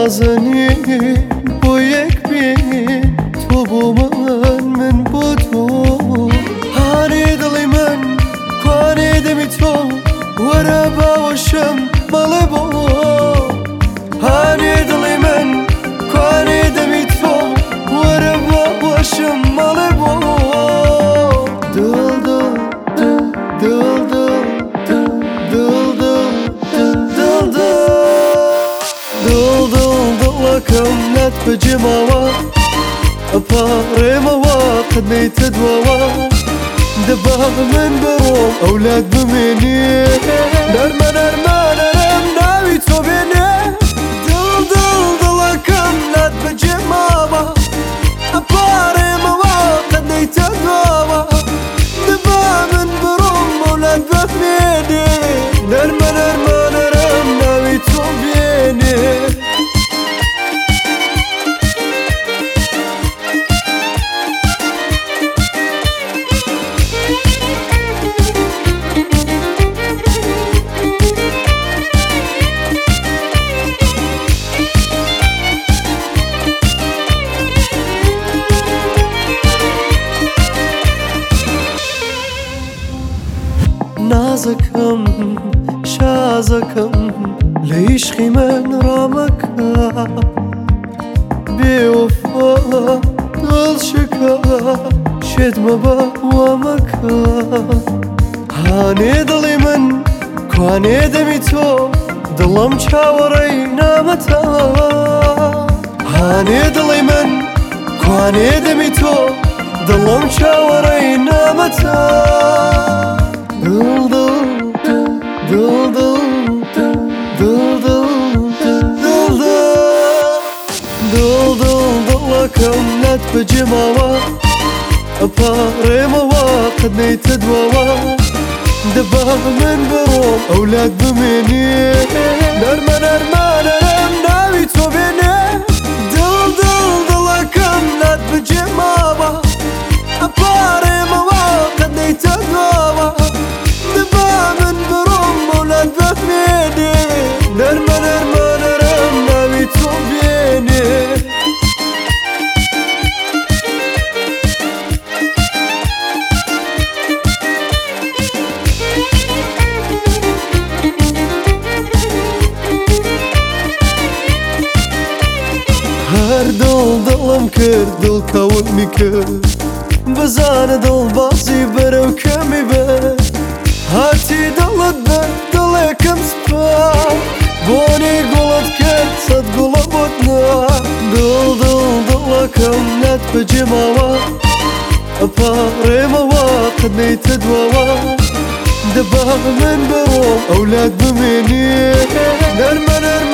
نازنی بۆ یەک بین تۆ بۆ من بۆ تۆ هانێ دڵی من کوانێ دەمی تۆ وەرە باوەشم بەڵێ بۆ هانێ دڵی من کوانێ دەمی تۆ وەرە باوەشم بەڵێ بۆ دڵەکەم نەت بەجێماوە ئەپارێمەوە قەت نەیتە دواوە دەبا من بڕۆم ئەولاد بمێنێ نەرمە نەرمانەرم ناوی تۆ بێنێ دڵەکەم نەت بەجێماوە ئەپارێمەوە قەت نەیتە دواوە دەبا من بڕۆم ئەولاد بمێنێ نەرمە نەرمانەرم ناوی تۆ بێنێ نازەکەم شازەکەم لە عیشقی من ڕامەکە بێوەفا دڵشکە شێت مەبە وامەکە هانێ دڵی من کوانێ دەمی تۆ دڵم چاوەڕێی نامەتە هانێ دڵی من کوانێ دەمی تۆ دڵم چاوەڕێی نامەتە دڵەکەم نەت بەجێماوە ئەپارێمەوە قەت نەیتە دواوە دەبا من بڕۆم ئەولاد بمێنێ نەرمە نەرمانەرم ناوی تۆ بێنێ دڵەکەم نەت بەجێماوە ئەپارێمەوە قەت نەیتە دواوە دەبا من بڕۆم ئەولاد بمێنێ نەرمە نەرمانەرم ناوی تۆ بێنێ هەر دڵم کرد دڵکەوتمی کرد بزانە دڵبازی بەرەو کەمی بێت هاتی دڵت بەر دڵێکم سپار بۆنی گوڵت کرد سەد گوڵە بۆت نا دڵەکەم نەت بەجێماوە ئەپارێمەوە قەت نەیتە دواوە دەبا من بڕۆم ئەولاد بمێنێ نەرمە